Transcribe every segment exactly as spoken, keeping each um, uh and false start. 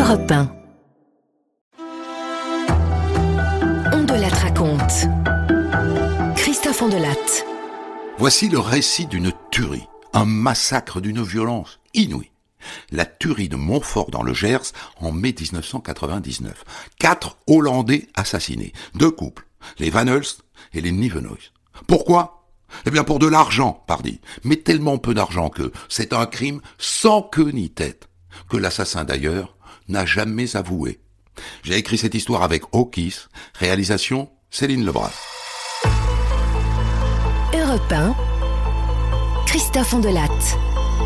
Europe un. On de la raconte. Christophe Ondelatte. Voici le récit d'une tuerie, un massacre d'une violence inouïe. La tuerie de Montfort dans le Gers en mai dix-neuf cent quatre-vingt-dix-neuf. Quatre Hollandais assassinés, deux couples, les Van Hulst et les Nieuwenhuis. Pourquoi ? Eh bien pour de l'argent, pardi, mais tellement peu d'argent que c'est un crime sans queue ni tête, que l'assassin d'ailleurs n'a jamais avoué. J'ai écrit cette histoire avec Hawkis, réalisation Céline Lebras. Europe un, Christophe Ondelatte.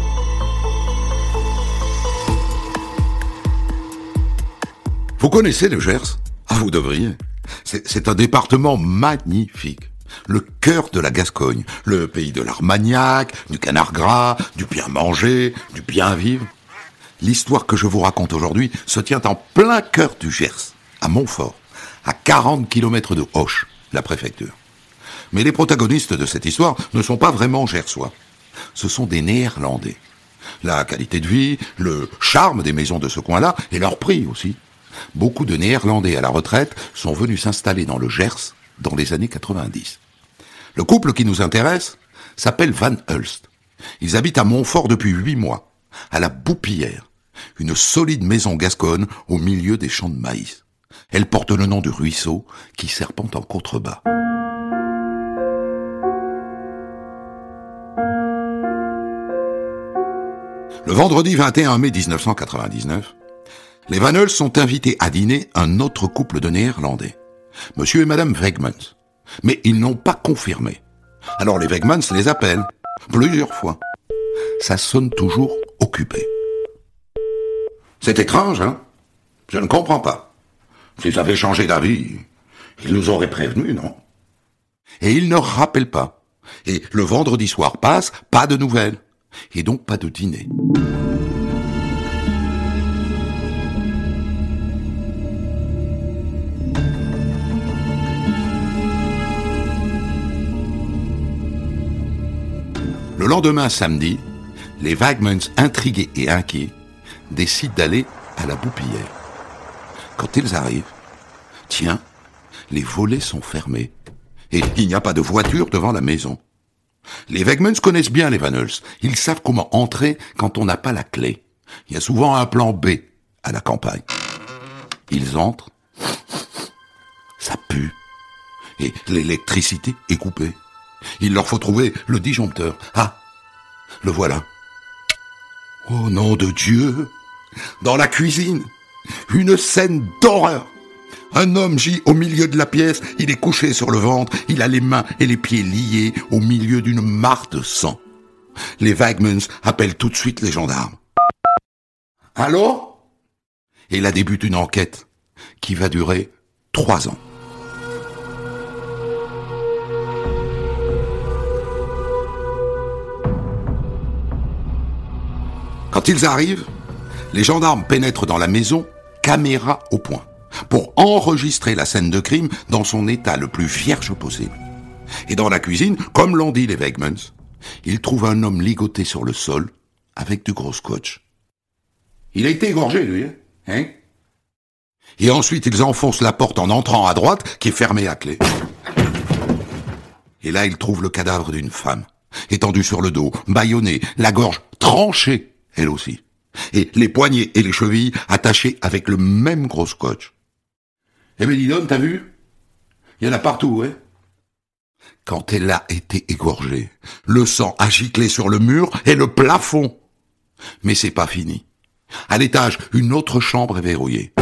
Vous connaissez le Gers ? Ah, vous devriez. C'est, c'est un département magnifique. Le cœur de la Gascogne, le pays de l'Armagnac, du canard gras, du bien manger, du bien vivre. L'histoire que je vous raconte aujourd'hui se tient en plein cœur du Gers, à Montfort, à quarante kilomètres de Auch, la préfecture. Mais les protagonistes de cette histoire ne sont pas vraiment gersois. Ce sont des Néerlandais. La qualité de vie, le charme des maisons de ce coin-là, et leur prix aussi. Beaucoup de Néerlandais à la retraite sont venus s'installer dans le Gers dans les années quatre-vingt-dix. Le couple qui nous intéresse s'appelle Van Hulst. Ils habitent à Montfort depuis huit mois, à la Boupillière, une solide maison gasconne au milieu des champs de maïs. Elle porte le nom du ruisseau qui serpente en contrebas. Le vendredi vingt et un mai dix-neuf cent quatre-vingt-dix-neuf, les Van Hulst sont invités à dîner un autre couple de Néerlandais, Monsieur et Madame Wegmans. Mais ils n'ont pas confirmé. Alors les Wegmans les appellent, plusieurs fois. Ça sonne toujours occupé. C'est étrange, hein ? Je ne comprends pas. S'ils avaient changé d'avis, ils nous auraient prévenus, non ? Et ils ne rappellent pas. Et le vendredi soir passe, pas de nouvelles. Et donc pas de dîner. Le lendemain, samedi, les Wegmans, intrigués et inquiets, décident d'aller à la Boupillière. Quand ils arrivent, tiens, les volets sont fermés et il n'y a pas de voiture devant la maison. Les Wegmans connaissent bien les Van Hulst. Ils savent comment entrer quand on n'a pas la clé. Il y a souvent un plan B à la campagne. Ils entrent, ça pue et l'électricité est coupée. Il leur faut trouver le disjoncteur. Ah, le voilà. Oh nom de Dieu! Dans la cuisine, une scène d'horreur. Un homme gît au milieu de la pièce, il est couché sur le ventre, il a les mains et les pieds liés au milieu d'une mare de sang. Les Wegmans appellent tout de suite les gendarmes. Allô? Et là débute une enquête qui va durer trois ans. Quand ils arrivent, les gendarmes pénètrent dans la maison, caméra au point, pour enregistrer la scène de crime dans son état le plus vierge possible. Et dans la cuisine, comme l'ont dit les Wegmans, ils trouvent un homme ligoté sur le sol, avec du gros scotch. Il a été égorgé, lui, hein? Et ensuite, ils enfoncent la porte en entrant à droite, qui est fermée à clé. Et là, ils trouvent le cadavre d'une femme, étendue sur le dos, bâillonnée, la gorge tranchée, elle aussi. Et les poignets et les chevilles attachés avec le même gros scotch. Eh ben dis donc, t'as vu ? Il y en a partout, hein ? Quand elle a été égorgée, le sang a giclé sur le mur et le plafond. Mais c'est pas fini. À l'étage, une autre chambre est verrouillée.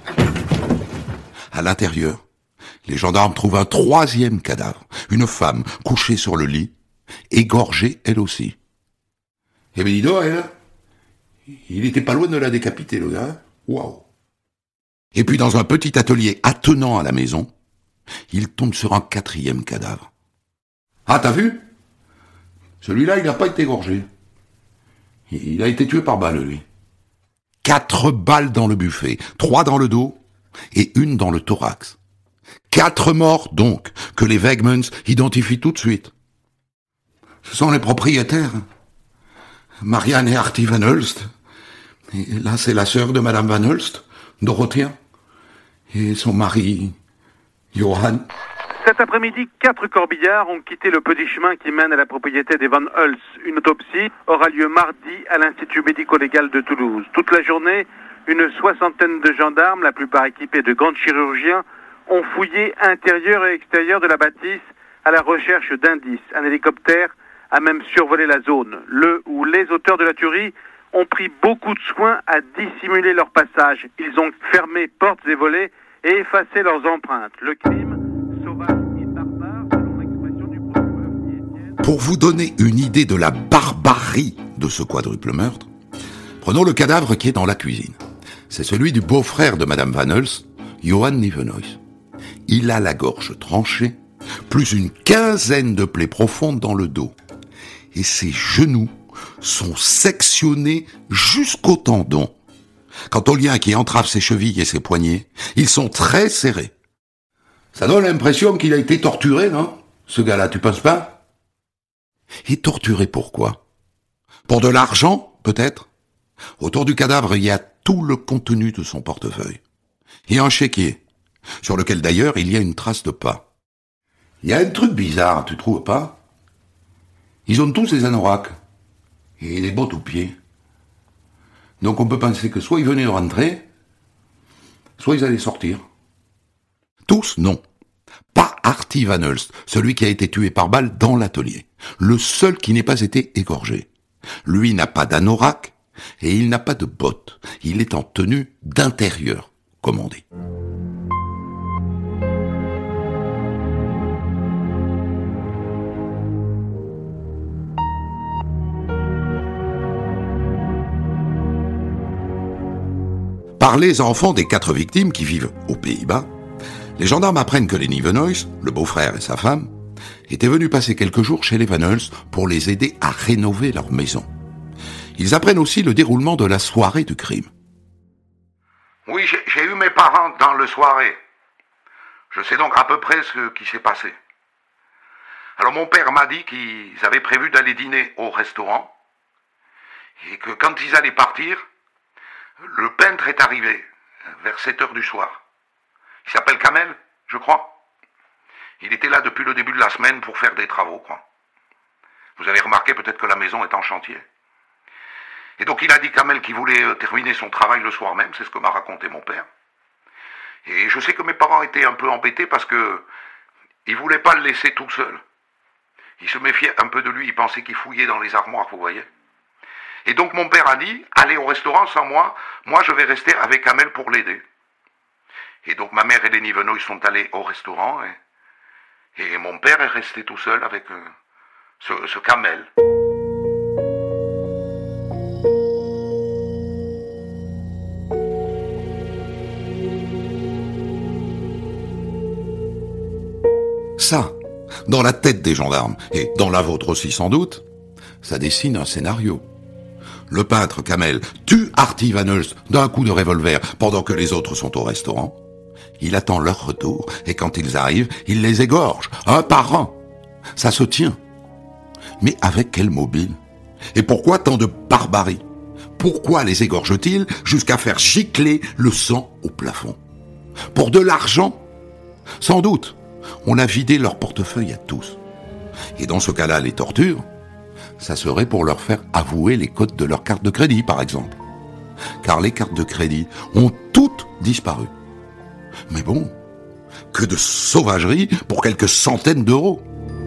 À l'intérieur, les gendarmes trouvent un troisième cadavre, une femme couchée sur le lit, égorgée elle aussi. Eh ben dis donc, elle, il était pas loin de la décapiter, le gars. Waouh. Et puis dans un petit atelier attenant à la maison, il tombe sur un quatrième cadavre. Ah, t'as vu ? Celui-là, il n'a pas été égorgé. Il a été tué par balle, lui. Quatre balles dans le buffet, trois dans le dos et une dans le thorax. Quatre morts, donc, que les Wegmans identifient tout de suite. Ce sont les propriétaires. Marianne et Artie Van Hulst. Et là, c'est la sœur de Madame Van Hulst, Dorothea et son mari, Johan. Cet après-midi, quatre corbillards ont quitté le petit chemin qui mène à la propriété des Van Hulst. Une autopsie aura lieu mardi à l'Institut médico-légal de Toulouse. Toute la journée, une soixantaine de gendarmes, la plupart équipés de grands chirurgiens, ont fouillé intérieur et extérieur de la bâtisse à la recherche d'indices. Un hélicoptère a même survolé la zone. Le ou les auteurs de la tuerie ont pris beaucoup de soin à dissimuler leur passage. Ils ont fermé portes et volets et effacé leurs empreintes. Le crime... Pour vous donner une idée de la barbarie de ce quadruple meurtre, prenons le cadavre qui est dans la cuisine. C'est celui du beau-frère de Madame Van Hulst, Johan Nieuwenhuis. Il a la gorge tranchée, plus une quinzaine de plaies profondes dans le dos. Et ses genoux sont sectionnés jusqu'au tendon. Quant au lien qui entrave ses chevilles et ses poignets, ils sont très serrés. Ça donne l'impression qu'il a été torturé, non ? Ce gars-là, tu penses pas ? Et torturé pourquoi ? Pour de l'argent, peut-être ? Autour du cadavre, il y a tout le contenu de son portefeuille. Et un chéquier, sur lequel d'ailleurs il y a une trace de pas. Il y a un truc bizarre, tu trouves pas ? Ils ont tous des anoraks et des bottes aux pieds. Donc on peut penser que soit ils venaient de rentrer, soit ils allaient sortir. Tous, non. Pas Artie Van Hulst, celui qui a été tué par balle dans l'atelier. Le seul qui n'ait pas été égorgé. Lui n'a pas d'anorak et il n'a pas de bottes. Il est en tenue d'intérieur, comme on dit. Par les enfants des quatre victimes qui vivent aux Pays-Bas, les gendarmes apprennent que les Nieuwenhuis, le beau-frère et sa femme, étaient venus passer quelques jours chez les Van Hulst pour les aider à rénover leur maison. Ils apprennent aussi le déroulement de la soirée du crime. Oui, j'ai, j'ai eu mes parents dans le soirée. Je sais donc à peu près ce qui s'est passé. Alors mon père m'a dit qu'ils avaient prévu d'aller dîner au restaurant et que quand ils allaient partir, le peintre est arrivé vers sept heures du soir. Il s'appelle Kamel, je crois. Il était là depuis le début de la semaine pour faire des travaux, quoi. Vous avez remarqué peut-être que la maison est en chantier. Et donc il a dit Kamel qu'il voulait terminer son travail le soir même, c'est ce que m'a raconté mon père. Et je sais que mes parents étaient un peu embêtés parce que ils voulaient pas le laisser tout seul. Ils se méfiaient un peu de lui, ils pensaient qu'il fouillait dans les armoires, vous voyez. Et donc mon père a dit, allez au restaurant sans moi, moi je vais rester avec Kamel pour l'aider. Et donc ma mère et les Nieuwenhuis sont allés au restaurant et, et mon père est resté tout seul avec euh, ce, ce Kamel. Ça, dans la tête des gendarmes, et dans la vôtre aussi sans doute, ça dessine un scénario. Le peintre Kamel tue Artie Van Hulst d'un coup de revolver pendant que les autres sont au restaurant. Il attend leur retour, et quand ils arrivent, il les égorge, un par un. Ça se tient. Mais avec quel mobile ? Et pourquoi tant de barbarie ? Pourquoi les égorge-t-il jusqu'à faire gicler le sang au plafond ? Pour de l'argent ? Sans doute. On a vidé leur portefeuille à tous. Et dans ce cas-là, les tortures, ça serait pour leur faire avouer les codes de leur carte de crédit, par exemple. Car les cartes de crédit ont toutes disparu. Mais bon, que de sauvagerie pour quelques centaines d'euros.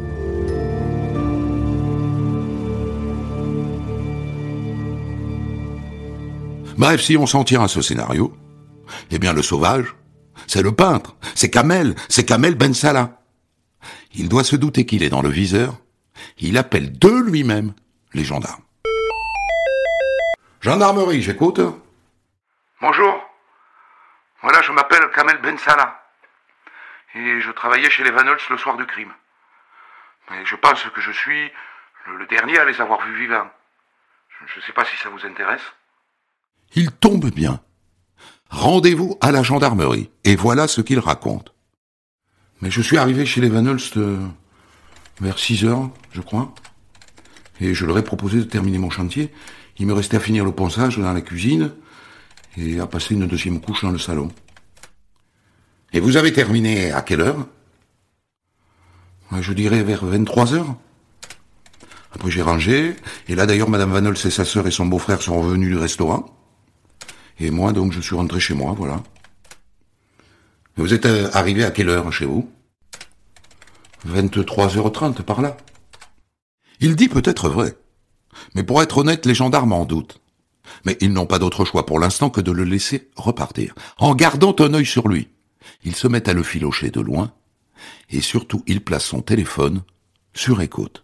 Bref, si on s'en tient à ce scénario, eh bien le sauvage, c'est le peintre, c'est Kamel, c'est Kamel Ben Salah. Il doit se douter qu'il est dans le viseur, il appelle de lui-même les gendarmes. Gendarmerie, j'écoute. Bonjour. Voilà, je m'appelle Kamel Ben Salah. Et je travaillais chez les Van Hulst le soir du crime. Mais je pense que je suis le, le dernier à les avoir vus vivants. Je ne sais pas si ça vous intéresse. Il tombe bien. Rendez-vous à la gendarmerie. Et voilà ce qu'il raconte. Mais je suis arrivé chez les Van Hulst euh, vers six heures, je crois. Et je leur ai proposé de terminer mon chantier. Il me restait à finir le ponçage dans la cuisine. et a passé une deuxième couche dans le salon. Et vous avez terminé à quelle heure? Je dirais vers vingt-trois heures. Après j'ai rangé, et là d'ailleurs Madame Van Hulst et sa sœur et son beau-frère sont revenus du restaurant. Et moi donc je suis rentré chez moi, voilà. Et vous êtes arrivé à quelle heure chez vous? vingt-trois heures trente par là. Il dit peut-être vrai. Mais pour être honnête, les gendarmes en doutent. Mais ils n'ont pas d'autre choix pour l'instant que de le laisser repartir, en gardant un œil sur lui. Ils se mettent à le filocher de loin, et surtout, il place son téléphone sur écoute.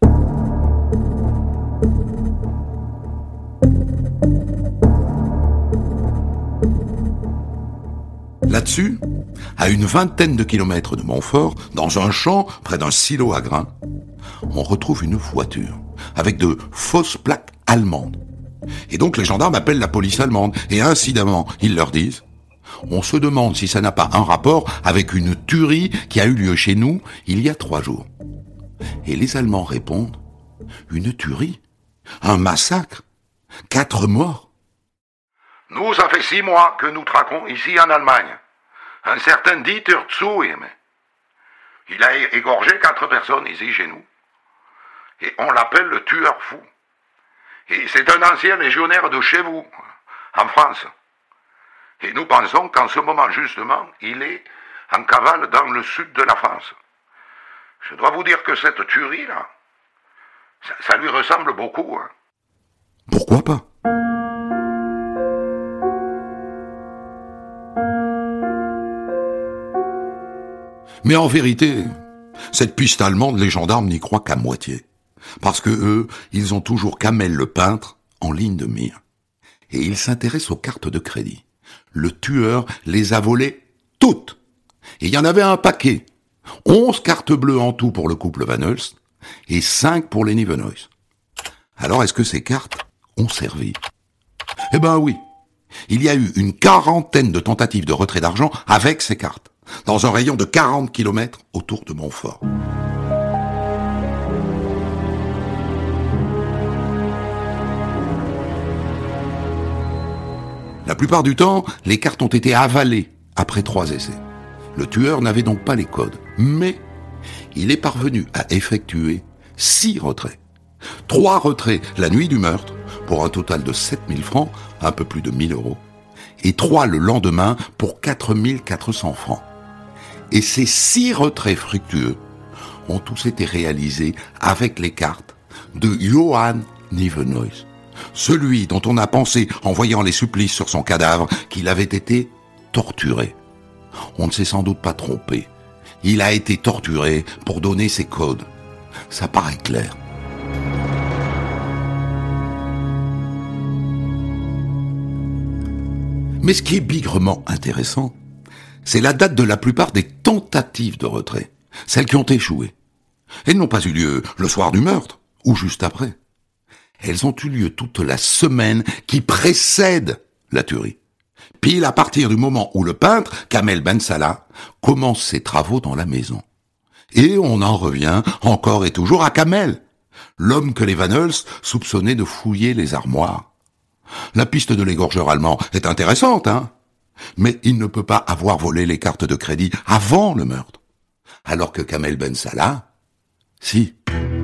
Là-dessus, à une vingtaine de kilomètres de Montfort, dans un champ près d'un silo à grains, on retrouve une voiture avec de fausses plaques allemandes. Et donc les gendarmes appellent la police allemande et incidemment, ils leur disent « On se demande si ça n'a pas un rapport avec une tuerie qui a eu lieu chez nous il y a trois jours. » Et les Allemands répondent « Une tuerie? Un massacre? Quatre morts ?» Nous, ça fait six mois que nous traquons ici en Allemagne. Un certain Dieter Zuhim. Il a égorgé quatre personnes ici chez nous. Et on l'appelle le tueur fou. Et c'est un ancien légionnaire de chez vous, en France. Et nous pensons qu'en ce moment, justement, il est en cavale dans le sud de la France. Je dois vous dire que cette tuerie-là, ça, ça lui ressemble beaucoup. Hein. Pourquoi pas? Mais en vérité, cette piste allemande, les gendarmes n'y croient qu'à moitié. Parce que eux, ils ont toujours Kamel le peintre en ligne de mire. Et ils s'intéressent aux cartes de crédit. Le tueur les a volées toutes. Et il y en avait un paquet. Onze cartes bleues en tout pour le couple Van Hulst et cinq pour les Nivenoys. Alors est-ce que ces cartes ont servi? Eh ben oui. Il y a eu une quarantaine de tentatives de retrait d'argent avec ces cartes, dans un rayon de quarante kilomètres autour de Montfort. La plupart du temps, les cartes ont été avalées après trois essais. Le tueur n'avait donc pas les codes, mais il est parvenu à effectuer six retraits. Trois retraits la nuit du meurtre, pour un total de sept mille francs, un peu plus de mille euros, et trois le lendemain pour quatre mille quatre cents francs. Et ces six retraits fructueux ont tous été réalisés avec les cartes de Johann Nivenoys, celui dont on a pensé, en voyant les supplices sur son cadavre, qu'il avait été torturé. On ne s'est sans doute pas trompé. Il a été torturé pour donner ses codes. Ça paraît clair. Mais ce qui est bigrement intéressant, c'est la date de la plupart des tentatives de retrait, celles qui ont échoué. Elles n'ont pas eu lieu le soir du meurtre, ou juste après. Elles ont eu lieu toute la semaine qui précède la tuerie. Pile à partir du moment où le peintre, Kamel Ben Salah, commence ses travaux dans la maison. Et on en revient encore et toujours à Kamel, l'homme que les Van Hulst soupçonnaient de fouiller les armoires. La piste de l'égorgeur allemand est intéressante, hein, mais il ne peut pas avoir volé les cartes de crédit avant le meurtre. Alors que Kamel Ben Salah, si.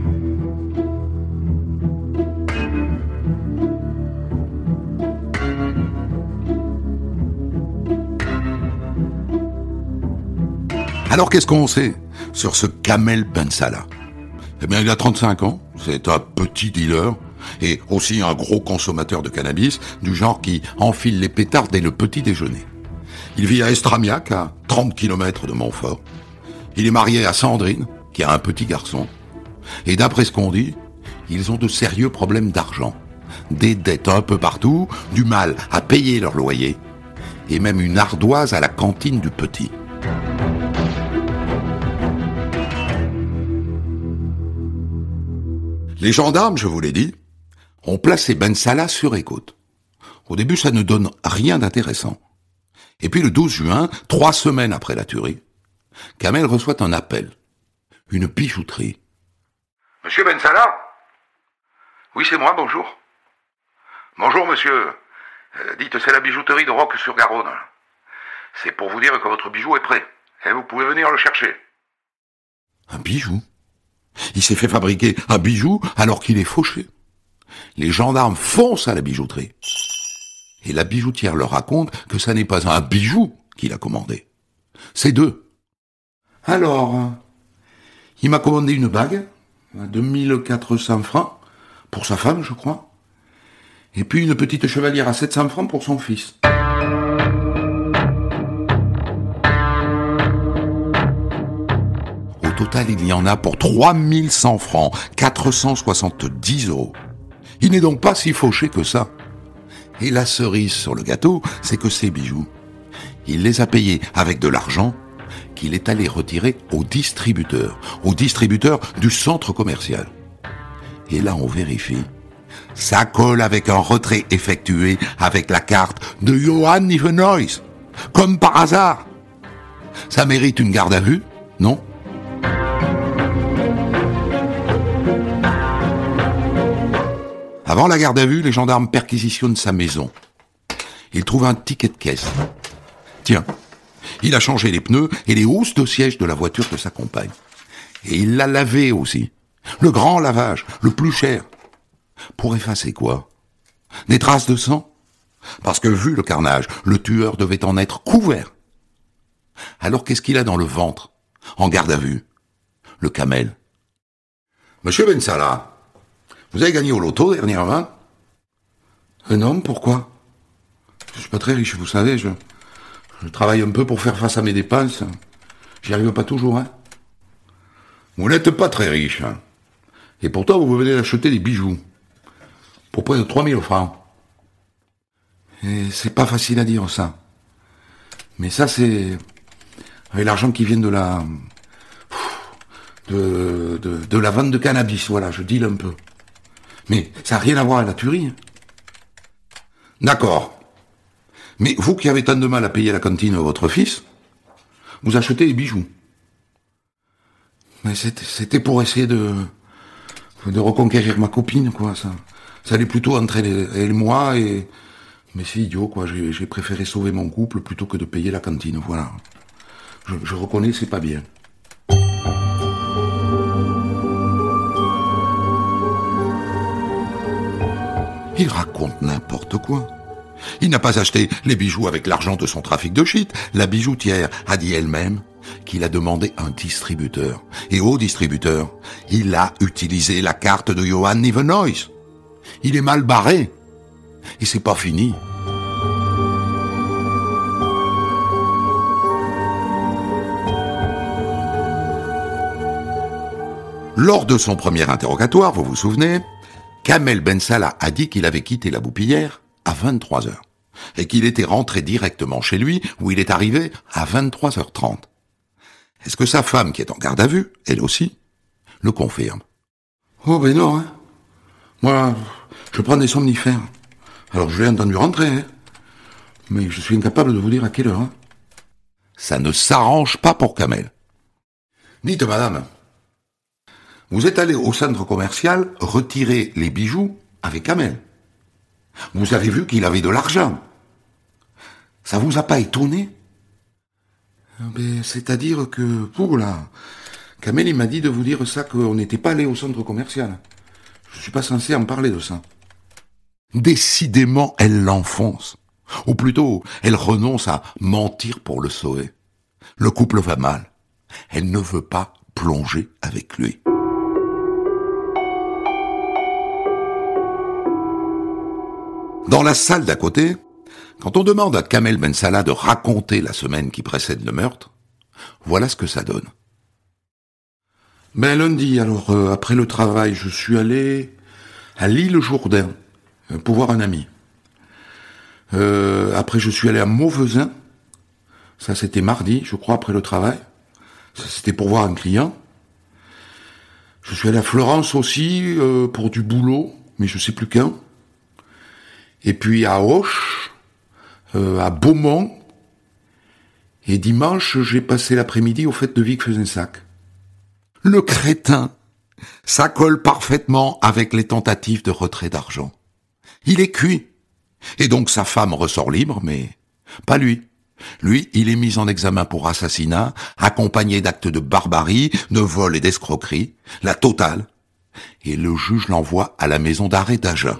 Alors qu'est-ce qu'on sait sur ce Kamel Ben Salah? Eh bien, il a trente-cinq ans, c'est un petit dealer, et aussi un gros consommateur de cannabis, du genre qui enfile les pétards dès le petit déjeuner. Il vit à Estramiac, à trente kilomètres de Montfort. Il est marié à Sandrine, qui a un petit garçon. Et d'après ce qu'on dit, ils ont de sérieux problèmes d'argent. Des dettes un peu partout, du mal à payer leur loyer, et même une ardoise à la cantine du petit. Les gendarmes, je vous l'ai dit, ont placé Ben Salah sur écoute. Au début, ça ne donne rien d'intéressant. Et puis le douze juin, trois semaines après la tuerie, Kamel reçoit un appel, une bijouterie. Monsieur Ben Salah? Oui, c'est moi, bonjour. Bonjour, monsieur. Euh, dites, c'est la bijouterie de Roques-sur-Garonne. C'est pour vous dire que votre bijou est prêt. Et vous pouvez venir le chercher. Un bijou? Il s'est fait fabriquer un bijou alors qu'il est fauché. Les gendarmes foncent à la bijouterie. Et la bijoutière leur raconte que ça n'est pas un bijou qu'il a commandé. C'est deux. Alors, il m'a commandé une bague de mille quatre cents francs pour sa femme, je crois. Et puis une petite chevalière à sept cents francs pour son fils. Au total, il y en a pour trois mille cent francs, quatre cent soixante-dix euros. Il n'est donc pas si fauché que ça. Et la cerise sur le gâteau, c'est que ces bijoux, il les a payés avec de l'argent qu'il est allé retirer au distributeur, au distributeur du centre commercial. Et là, on vérifie. Ça colle avec un retrait effectué avec la carte de Johann Nivenois. Comme par hasard. Ça mérite une garde à vue, non? Avant la garde à vue, les gendarmes perquisitionnent sa maison. Ils trouvent un ticket de caisse. Tiens, il a changé les pneus et les housses de siège de la voiture de sa compagne. Et il l'a lavé aussi. Le grand lavage, le plus cher. Pour effacer quoi? Des traces de sang? Parce que vu le carnage, le tueur devait en être couvert. Alors qu'est-ce qu'il a dans le ventre, en garde à vue? Le camel. Monsieur Bensala, vous avez gagné au loto dernièrement? Euh, non, pourquoi? Je suis pas très riche, vous savez, je, je travaille un peu pour faire face à mes dépenses. J'y arrive pas toujours, hein. Vous n'êtes pas très riche, hein. Et pourtant, vous venez d'acheter des bijoux. Pour près de trois mille francs. Et c'est pas facile à dire, ça. Mais ça, c'est avec l'argent qui vient de la... De, de, de la vente de cannabis, voilà, je deal un peu. Mais ça n'a rien à voir avec la tuerie. D'accord. Mais vous qui avez tant de mal à payer la cantine de votre fils, vous achetez des bijoux. Mais c'était, c'était pour essayer de... de reconquérir ma copine, quoi, ça. Ça allait plutôt entre elle et, elle et moi, et... Mais c'est idiot, quoi, j'ai, j'ai préféré sauver mon couple plutôt que de payer la cantine, voilà. Je, je reconnais, c'est pas bien. Il raconte n'importe quoi. Il n'a pas acheté les bijoux avec l'argent de son trafic de shit. La bijoutière a dit elle-même qu'il a demandé un distributeur. Et au distributeur, il a utilisé la carte de Johann Nivenois. Il est mal barré. Et c'est pas fini. Lors de son premier interrogatoire, vous vous souvenez, Kamel Bensala a dit qu'il avait quitté la Boupillière à vingt-trois heures et qu'il était rentré directement chez lui où il est arrivé à vingt-trois heures trente. Est-ce que sa femme, qui est en garde à vue, elle aussi, le confirme? Oh ben non, hein. Moi, je prends des somnifères. Alors je l'ai entendu rentrer, hein. Mais je suis incapable de vous dire à quelle heure. Hein. Ça ne s'arrange pas pour Kamel. Dites, madame, vous êtes allé au centre commercial retirer les bijoux avec Kamel. Vous avez vu qu'il avait de l'argent. Ça vous a pas étonné? Ben, c'est-à-dire que, pour là, Kamel, il m'a dit de vous dire ça, qu'on n'était pas allé au centre commercial. Je suis pas censé en parler de ça. Décidément, elle l'enfonce. Ou plutôt, elle renonce à mentir pour le sauver. Le couple va mal. Elle ne veut pas plonger avec lui. Dans la salle d'à côté, quand on demande à Kamel Bensala de raconter la semaine qui précède le meurtre, voilà ce que ça donne. Ben lundi, alors euh, après le travail, je suis allé à l'île Jourdain euh, pour voir un ami. Euh, après, je suis allé à Mauvezin. Ça, c'était mardi, je crois, après le travail. Ça, c'était pour voir un client. Je suis allé à Florence aussi euh, pour du boulot, mais je sais plus quand. Et puis à Auch, euh, à Beaumont. Et dimanche, j'ai passé l'après-midi aux fêtes de Vic-Fezensac. Le crétin, ça colle parfaitement avec les tentatives de retrait d'argent. Il est cuit. Et donc sa femme ressort libre, mais pas lui. Lui, il est mis en examen pour assassinat, accompagné d'actes de barbarie, de vol et d'escroquerie, la totale. Et le juge l'envoie à la maison d'arrêt d'Agen.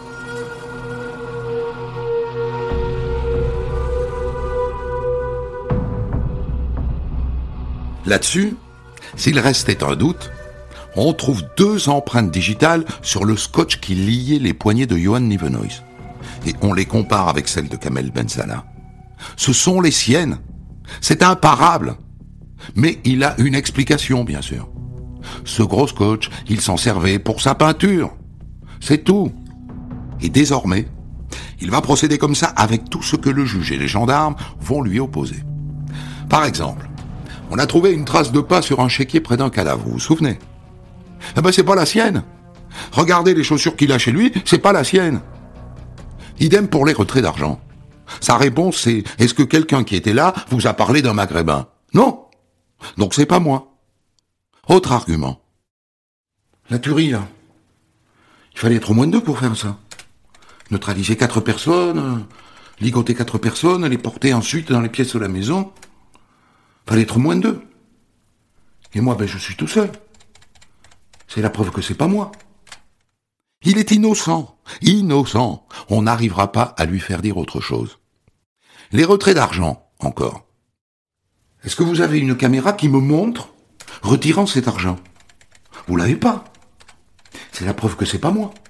Là-dessus, s'il restait un doute, on trouve deux empreintes digitales sur le scotch qui liait les poignets de Johan Nieuwenhuis. Et on les compare avec celles de Kamel Ben Salah. Ce sont les siennes. C'est imparable. Mais il a une explication, bien sûr. Ce gros scotch, il s'en servait pour sa peinture. C'est tout. Et désormais, il va procéder comme ça avec tout ce que le juge et les gendarmes vont lui opposer. Par exemple, on a trouvé une trace de pas sur un chéquier près d'un cadavre, vous vous souvenez ? Eh ben, c'est pas la sienne. Regardez les chaussures qu'il a chez lui, c'est pas la sienne. Idem pour les retraits d'argent. Sa réponse, c'est « Est-ce que quelqu'un qui était là vous a parlé d'un maghrébin ?» Non. Donc c'est pas moi. Autre argument. La tuerie, là. Il fallait être au moins de deux pour faire ça. Neutraliser quatre personnes, euh, ligoter quatre personnes, les porter ensuite dans les pièces de la maison. Il fallait être au moins de deux. Et moi, ben, je suis tout seul. C'est la preuve que c'est pas moi. Il est innocent, innocent. On n'arrivera pas à lui faire dire autre chose. Les retraits d'argent, encore. Est-ce que vous avez une caméra qui me montre retirant cet argent ? Vous l'avez pas. C'est la preuve que c'est pas moi.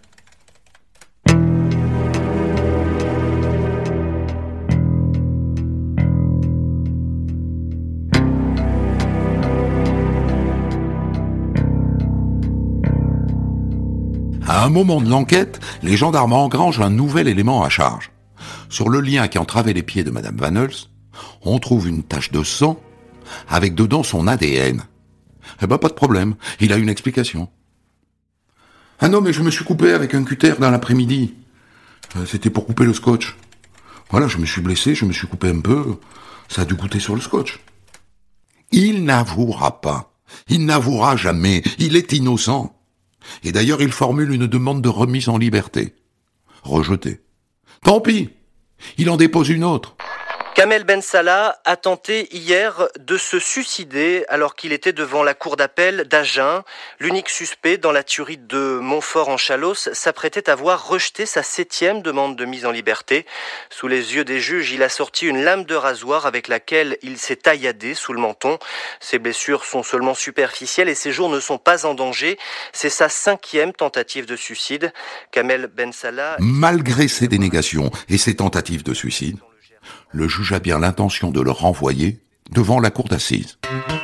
À un moment de l'enquête, les gendarmes engrangent un nouvel élément à charge. Sur le lien qui entravait les pieds de Madame Van Hulst, on trouve une tache de sang avec dedans son A D N. Eh ben, pas de problème, il a une explication. Ah non, mais je me suis coupé avec un cutter dans l'après-midi. C'était pour couper le scotch. Voilà, je me suis blessé, je me suis coupé un peu, ça a dû goûter sur le scotch. Il n'avouera pas, il n'avouera jamais, il est innocent. Et d'ailleurs, il formule une demande de remise en liberté. Rejetée. Tant pis, il en dépose une autre. Kamel Ben Salah a tenté hier de se suicider alors qu'il était devant la cour d'appel d'Agen. L'unique suspect dans la tuerie de Montfort-en-Chalosse s'apprêtait à voir rejeter sa septième demande de mise en liberté. Sous les yeux des juges, il a sorti une lame de rasoir avec laquelle il s'est tailladé sous le menton. Ses blessures sont seulement superficielles et ses jours ne sont pas en danger. C'est sa cinquième tentative de suicide. Kamel Ben Salah... Malgré ses dénégations et ses tentatives de suicide, le juge a bien l'intention de le renvoyer devant la cour d'assises.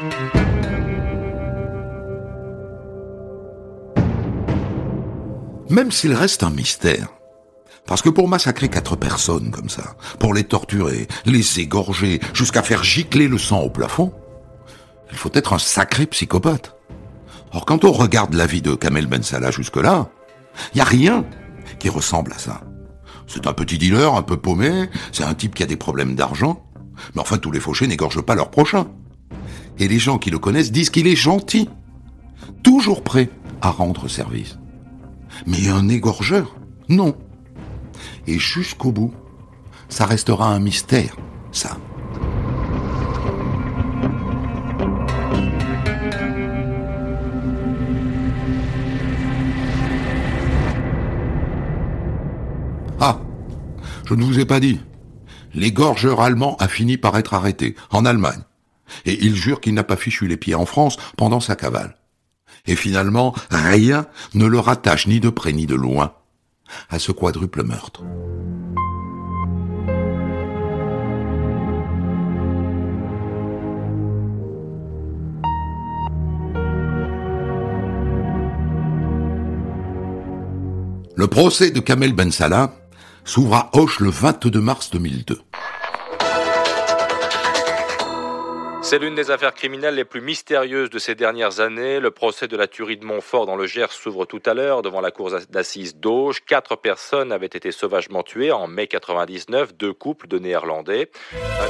Même s'il reste un mystère, parce que pour massacrer quatre personnes comme ça, pour les torturer, les égorger, jusqu'à faire gicler le sang au plafond, il faut être un sacré psychopathe. Or, quand on regarde la vie de Kamel Ben Salah jusque-là, il n'y a rien qui ressemble à ça. C'est un petit dealer un peu paumé, c'est un type qui a des problèmes d'argent, mais enfin tous les fauchés n'égorgent pas leur prochain. Et les gens qui le connaissent disent qu'il est gentil, toujours prêt à rendre service. Mais un égorgeur, non. Et jusqu'au bout, ça restera un mystère, ça. Ah, je ne vous ai pas dit. L'égorgeur allemand a fini par être arrêté, en Allemagne. Et il jure qu'il n'a pas fichu les pieds en France pendant sa cavale. Et finalement, rien ne le rattache ni de près ni de loin à ce quadruple meurtre. Le procès de Kamel Ben Salah s'ouvre à Auch le vingt-deux mars deux mille deux. C'est l'une des affaires criminelles les plus mystérieuses de ces dernières années. Le procès de la tuerie de Montfort dans le Gers s'ouvre tout à l'heure devant la cour d'assises d'Auch. Quatre personnes avaient été sauvagement tuées en mai quatre-vingt-dix-neuf, deux couples de Néerlandais. Un homme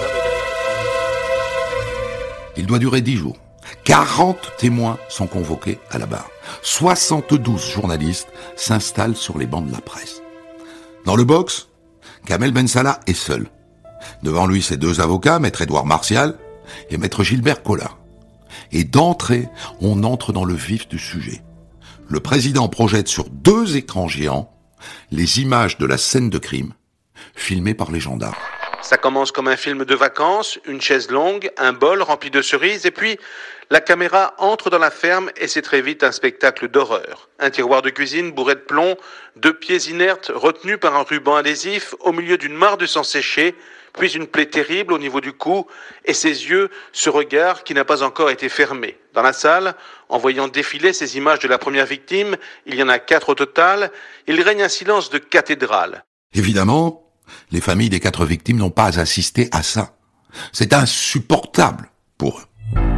est... Il doit durer dix jours. quarante témoins sont convoqués à la barre. soixante-douze journalistes s'installent sur les bancs de la presse. Dans le box, Kamel Ben Salah est seul. Devant lui, ses deux avocats, maître Édouard Martial et maître Gilbert Collard. Et d'entrée, on entre dans le vif du sujet. Le président projette sur deux écrans géants les images de la scène de crime, filmées par les gendarmes. Ça commence comme un film de vacances, une chaise longue, un bol rempli de cerises, et puis la caméra entre dans la ferme et c'est très vite un spectacle d'horreur. Un tiroir de cuisine bourré de plomb, deux pieds inertes retenus par un ruban adhésif au milieu d'une mare de sang séché, puis une plaie terrible au niveau du cou, et ses yeux, ce regard qui n'a pas encore été fermé. Dans la salle, en voyant défiler ces images de la première victime, il y en a quatre au total, il règne un silence de cathédrale. Évidemment, les familles des quatre victimes n'ont pas assisté à ça. C'est insupportable pour eux.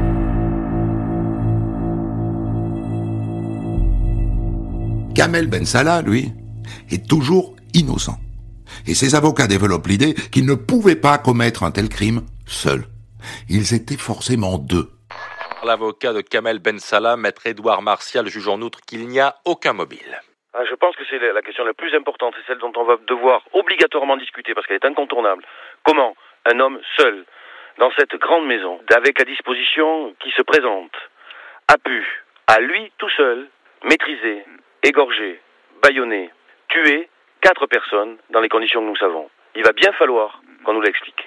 Kamel Ben Salah, lui, est toujours innocent. Et ses avocats développent l'idée qu'ils ne pouvaient pas commettre un tel crime seuls. Ils étaient forcément deux. L'avocat de Kamel Ben Salah, maître Édouard Martial, juge en outre qu'il n'y a aucun mobile. Je pense que c'est la question la plus importante, c'est celle dont on va devoir obligatoirement discuter parce qu'elle est incontournable. Comment un homme seul, dans cette grande maison, avec la disposition qui se présente, a pu, à lui tout seul, maîtriser, égorger, bâillonner, tuer quatre personnes dans les conditions que nous savons. Il va bien falloir qu'on nous l'explique.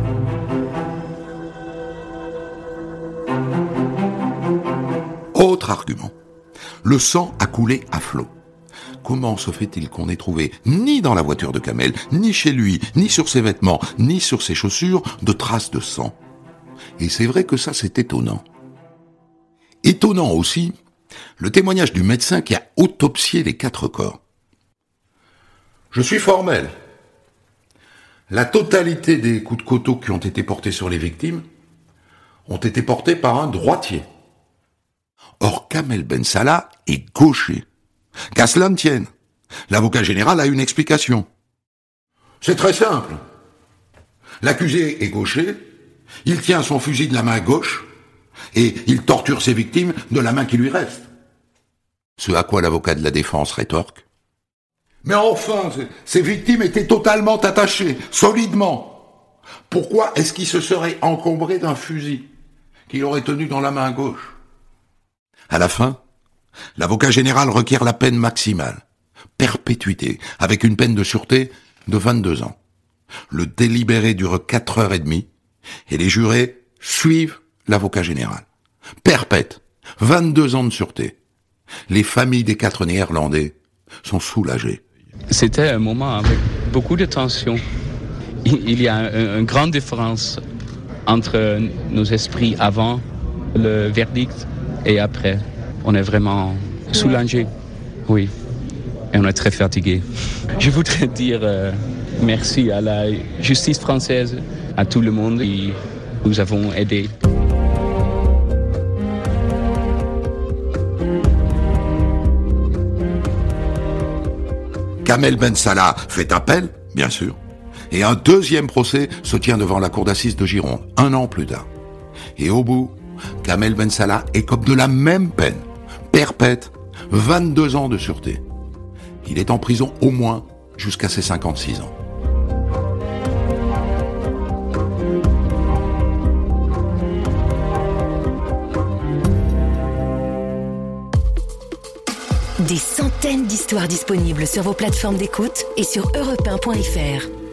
Autre argument. Le sang a coulé à flot. Comment se fait-il qu'on n'ait trouvé ni dans la voiture de Kamel, ni chez lui, ni sur ses vêtements, ni sur ses chaussures, de traces de sang? Et c'est vrai que ça, c'est étonnant. Étonnant aussi, le témoignage du médecin qui a autopsié les quatre corps. Je suis formel. La totalité des coups de couteau qui ont été portés sur les victimes ont été portés par un droitier. Or, Kamel Ben Salah est gaucher. Qu'à cela ne tienne, l'avocat général a une explication. C'est très simple. L'accusé est gaucher, il tient son fusil de la main gauche, et il torture ses victimes de la main qui lui reste. Ce à quoi l'avocat de la défense rétorque. Mais enfin, ces victimes étaient totalement attachées, solidement. Pourquoi est-ce qu'il se serait encombré d'un fusil qu'il aurait tenu dans la main gauche? À la fin, l'avocat général requiert la peine maximale, perpétuité, avec une peine de sûreté de vingt-deux ans. Le délibéré dure quatre heures et demie, et les jurés suivent l'avocat général. Perpète, vingt-deux ans de sûreté. Les familles des quatre Néerlandais sont soulagées. C'était un moment avec beaucoup de tension. Il y a une, une grande différence entre nos esprits avant le verdict et après. On est vraiment soulagés, oui, et on est très fatigués. Je voudrais dire euh, merci à la justice française, à tout le monde qui nous avons aidés. Kamel Ben Salah fait appel, bien sûr, et un deuxième procès se tient devant la cour d'assises de Gironde, un an plus tard. Et au bout, Kamel Ben Salah écope de la même peine, perpète, vingt-deux ans de sûreté. Il est en prison au moins jusqu'à ses cinquante-six ans. Des centaines d'histoires disponibles sur vos plateformes d'écoute et sur europe un point f r.